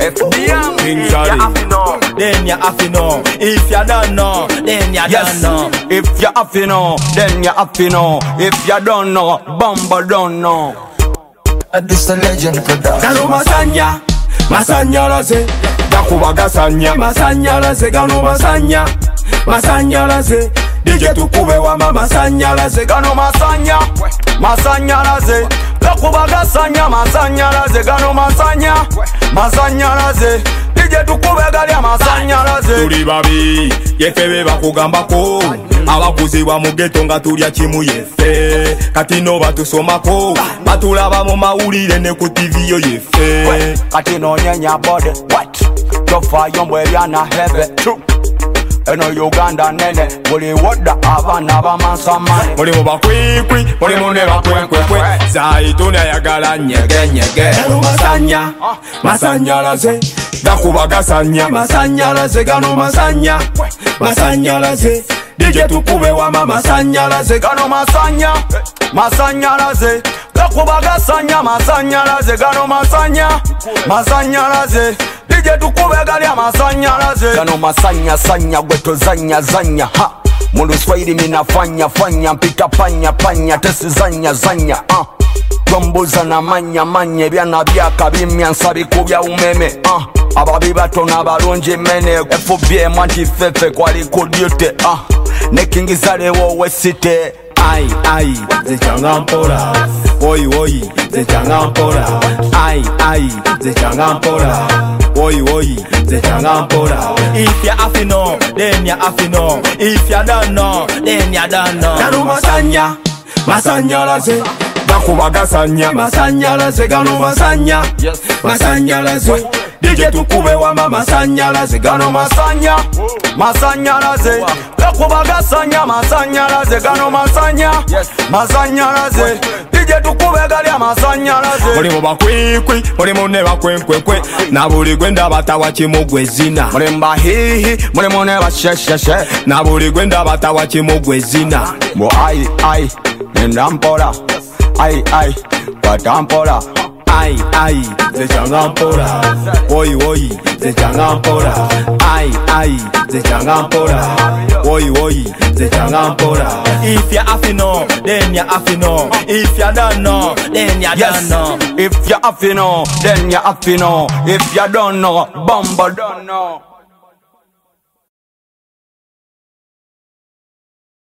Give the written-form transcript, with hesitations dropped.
FDM. King Charlie. Then you have to know. If you don't know, then you don't know. If you have to know, then you have to know. If you don't know, Bumble don't know. This the legend production. Gano masanya, masanya laze. Dakuba gasanya, Masanya laze, gano masanya, masanya laze. DJ tukube wama masanya laze, gano masanya, masanya laze. Dakuba gasanya, masanya laze, gano masanya, masanya laze. DJ tukube galia masanya laze. tuli babi, yefebe bakugambako. Abakuzibwa mu ghetto nga tulya kimu yefe. Kati no batusomako, batulaba mu mawulire ne ku TV yo yefe. Kati no nyenya body, what? Tofa yombo ebyana hebe, true. Eno Uganda nene, buli woda abana bamansamane. Mulimu bakwikwi, mulimu ne bakwenkwenkwe. Zaituni ayagala nyege nyege. Gano masanya, masanya laze. Dakuba gasanya, Masanya laze, gano masanya, masanya laze. DJ tukube wama masanya laze, gano masanya, masanya laze. Dakuba gasanya, masanya laze, gano masanya, masanya laze. DJ tukube galia masanya laze. gano masanya sanya gweto zanya zanya ha. Mulu Swahili minafanya fanya mpita panya panya tesi zanya zanya Twambuza na manya manya byana byaka bimyansa bikubya umeme ababi bato n'abalungi mene FBM antifefe kwali kudyute nekingizale wowe site ai ai zichanga mpora woi woi zichanga mpora ai zichanga mpora woi woi zichanga mpora. If you have to know, then you have to know. If you don't know, then you don't know. Gano masanya, masanya laze. Dakuba gasanya, Masanya laze, gano masanya, masanya laze. DJ tukube wama masanya laze, gano masanya, masanya laze. Dakuba gasanya, masanya laze, gano masanya, masanya laze. DJ tukube galia masanya laze. mulimu bakwikwi, mulimu ne bakwenkwenkwe. Na buli gwenda batawa kimu gwezina. Mulimu bahihi, mulimu ne bashesheshe. Na buli gwenda batawa kimu gwezina. Bo ai, nenda mpora. Ai, watampola. Ai, zichanga mpora. Woi woi, zichanga mpora. Ai, zichanga mpora. Woi woi, zichanga mpora. If you have to know, then you have to know. If you don't know, then you don't know. If you have to know, then you have to know. If you don't know, Bumble don't know.